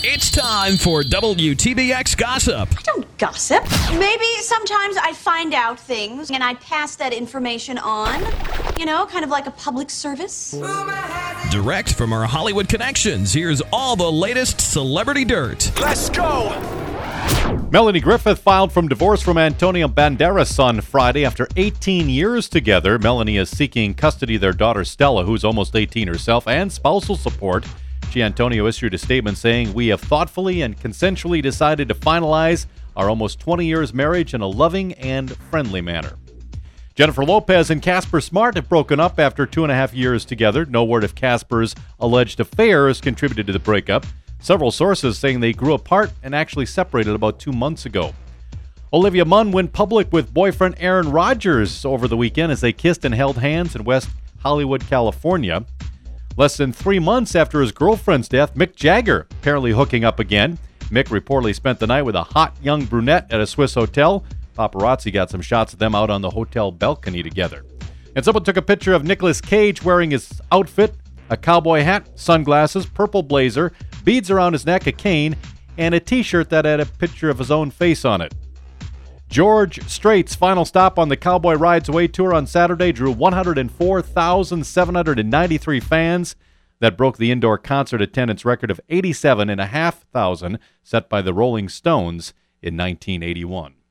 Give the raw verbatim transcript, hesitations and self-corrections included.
It's time for W T B X Gossip. I don't gossip. Maybe sometimes I find out things and I pass that information on. You know, kind of like a public service. Direct from our Hollywood connections, here's all the latest celebrity dirt. Let's go! Melanie Griffith filed for divorce from Antonio Banderas on Friday after eighteen years together. Melanie is seeking custody of their daughter Stella, who's almost eighteen herself, and spousal support. She, Antonio, issued a statement saying, "We have thoughtfully and consensually decided to finalize our almost twenty years marriage in a loving and friendly manner." Jennifer Lopez and Casper Smart have broken up after two and a half years together. No word if Casper's alleged affairs contributed to the breakup. Several sources saying they grew apart and actually separated about two months ago. Olivia Munn went public with boyfriend Aaron Rodgers over the weekend as they kissed and held hands in West Hollywood, California. Less than three months after his girlfriend's death, Mick Jagger apparently hooking up again. Mick reportedly spent the night with a hot young brunette at a Swiss hotel. Paparazzi got some shots of them out on the hotel balcony together. And someone took a picture of Nicolas Cage wearing his outfit, a cowboy hat, sunglasses, purple blazer, beads around his neck, a cane, and a t-shirt that had a picture of his own face on it. George Strait's final stop on the Cowboy Rides Away tour on Saturday drew one hundred four thousand seven hundred ninety-three fans. That broke the indoor concert attendance record of eighty-seven thousand five hundred set by the Rolling Stones in nineteen eighty-one.